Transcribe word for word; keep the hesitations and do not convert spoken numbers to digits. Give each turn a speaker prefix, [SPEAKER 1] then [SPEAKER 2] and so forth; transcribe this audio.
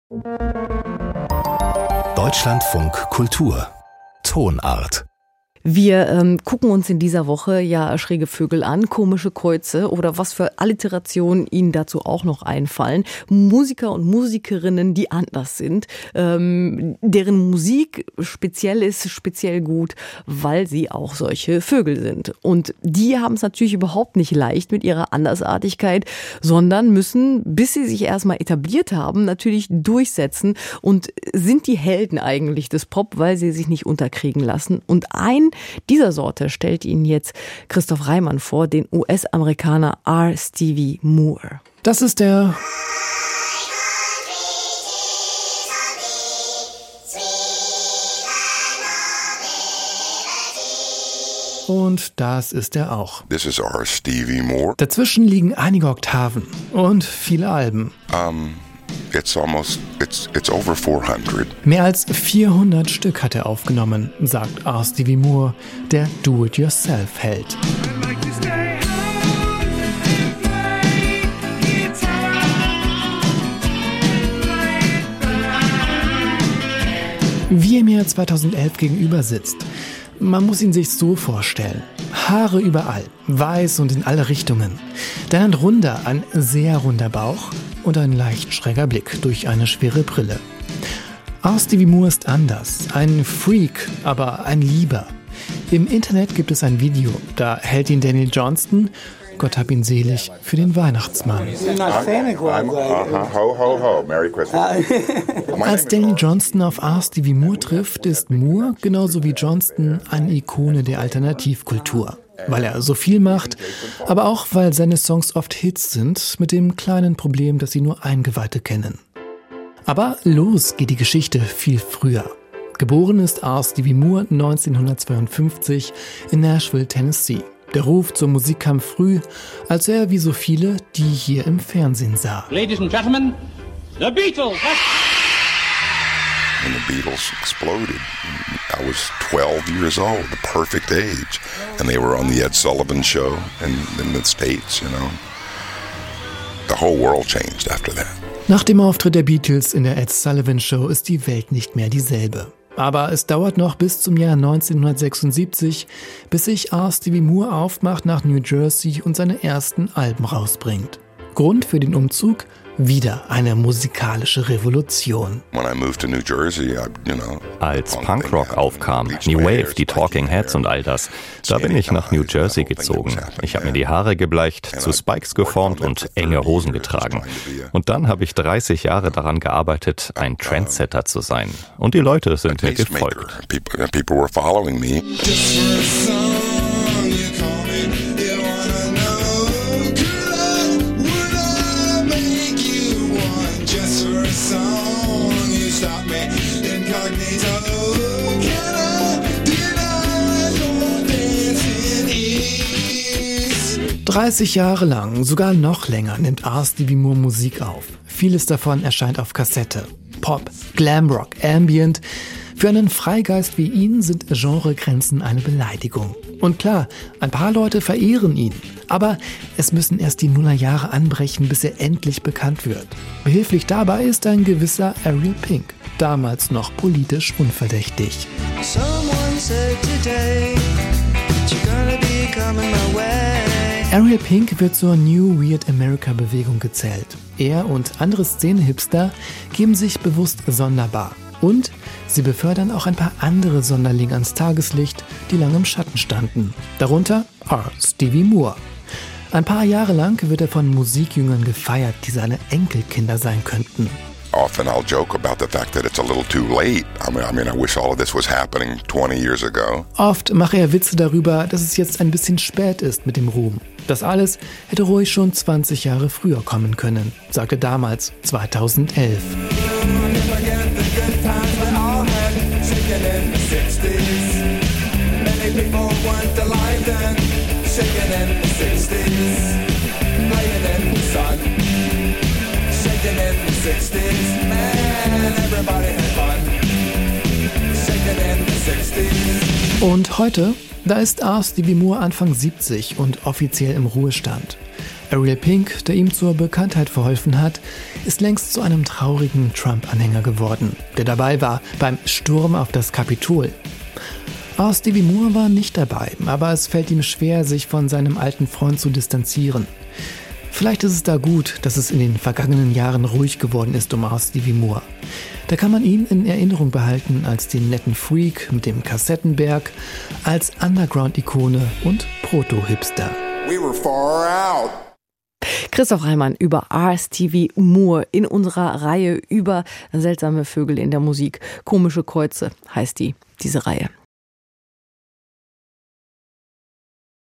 [SPEAKER 1] Deutschlandfunk Kultur Tonart.
[SPEAKER 2] Wir ähm, gucken uns in dieser Woche ja schräge Vögel an, komische Kreuze oder was für Alliterationen Ihnen dazu auch noch einfallen. Musiker und Musikerinnen, die anders sind, ähm, deren Musik speziell ist, speziell gut, weil sie auch solche Vögel sind. Und die haben es natürlich überhaupt nicht leicht mit ihrer Andersartigkeit, sondern müssen, bis sie sich erstmal etabliert haben, natürlich durchsetzen und sind die Helden eigentlich des Pop, weil sie sich nicht unterkriegen lassen. Und ein dieser Sorte stellt Ihnen jetzt Christoph Reimann vor, den U S-Amerikaner R. Stevie Moore.
[SPEAKER 3] Das ist der Und das ist er auch.
[SPEAKER 4] This is R. Stevie Moore.
[SPEAKER 3] Dazwischen liegen einige Oktaven und viele Alben.
[SPEAKER 4] Um, it's almost, it's, it's over four hundred.
[SPEAKER 3] Mehr als vierhundert Stück hat er aufgenommen, sagt R. Stevie Moore, der Do-it-yourself-Held. Wie er mir zweitausendelf gegenüber sitzt. Man muss ihn sich so vorstellen. Haare überall, weiß und in alle Richtungen. Dann ein runder, ein sehr runder Bauch und ein leicht schräger Blick durch eine schwere Brille. R. Stevie Moore ist anders, ein Freak, aber ein Lieber. Im Internet gibt es ein Video, da hält ihn Daniel Johnston, Gott hab ihn selig, für den Weihnachtsmann. Als Daniel Johnston auf R. Stevie Moore trifft, ist Moore, genauso wie Johnston, eine Ikone der Alternativkultur. Weil er so viel macht, aber auch weil seine Songs oft Hits sind, mit dem kleinen Problem, dass sie nur Eingeweihte kennen. Aber los geht die Geschichte viel früher. Geboren ist R. Stevie Moore neunzehnhundertzweiundfünfzig in Nashville, Tennessee. Der Ruf zur Musik kam früh, als er wie so viele die hier im Fernsehen sah.
[SPEAKER 5] Ladies and Gentlemen, the Beatles!
[SPEAKER 4] When the Beatles exploded, I was twelve years old, the perfect age. And they were on the Ed Sullivan Show in, in the States, you know. The whole world changed after that.
[SPEAKER 3] Nach dem Auftritt der Beatles in der Ed Sullivan Show ist die Welt nicht mehr dieselbe. Aber es dauert noch bis zum Jahr neunzehnhundertsechsundsiebzig, bis sich R. Stevie Moore aufmacht nach New Jersey und seine ersten Alben rausbringt. Grund für den Umzug? Wieder eine musikalische Revolution.
[SPEAKER 6] Als Punkrock aufkam, New Wave, die Talking Heads und all das, da bin ich nach New Jersey gezogen. Ich habe mir die Haare gebleicht, zu Spikes geformt und enge Hosen getragen. Und dann habe ich dreißig Jahre daran gearbeitet, ein Trendsetter zu sein. Und die Leute sind mir gefolgt.
[SPEAKER 3] dreißig Jahre lang, sogar noch länger, nimmt R. Stevie Moore Musik auf. Vieles davon erscheint auf Kassette. Pop, Glamrock, Ambient. Für einen Freigeist wie ihn sind Genregrenzen eine Beleidigung. Und klar, ein paar Leute verehren ihn. Aber es müssen erst die Nullerjahre anbrechen, bis er endlich bekannt wird. Behilflich dabei ist ein gewisser Ariel Pink, damals noch politisch unverdächtig. Ariel Pink wird zur New Weird America Bewegung gezählt. Er und andere Szene-Hipster geben sich bewusst sonderbar. Und sie befördern auch ein paar andere Sonderlinge ans Tageslicht, die lange im Schatten standen. Darunter R. Stevie Moore. Ein paar Jahre lang wird er von Musikjüngern gefeiert, die seine Enkelkinder sein könnten.
[SPEAKER 4] Often I'll joke about the fact that it's a little too late. I mean, I mean, I wish all of this was happening twenty years ago.
[SPEAKER 3] Oft mache er Witze darüber, dass es jetzt ein bisschen spät ist mit dem Ruhm. Das alles hätte ruhig schon zwanzig Jahre früher kommen können, sagte damals zweitausendelf. Und heute, da ist R. Stevie Moore Anfang siebzig und offiziell im Ruhestand. Ariel Pink, der ihm zur Bekanntheit verholfen hat, ist längst zu einem traurigen Trump-Anhänger geworden, der dabei war beim Sturm auf das Kapitol. Auch Stevie Moore war nicht dabei, aber es fällt ihm schwer, sich von seinem alten Freund zu distanzieren. Vielleicht ist es da gut, dass es in den vergangenen Jahren ruhig geworden ist um Stevie Moore. Da kann man ihn in Erinnerung behalten als den netten Freak mit dem Kassettenberg, als Underground-Ikone und Proto-Hipster.
[SPEAKER 7] We were far out.
[SPEAKER 2] Christoph Reimann über R. Stevie Moore in unserer Reihe über seltsame Vögel in der Musik. Komische Kreuze heißt die, diese Reihe.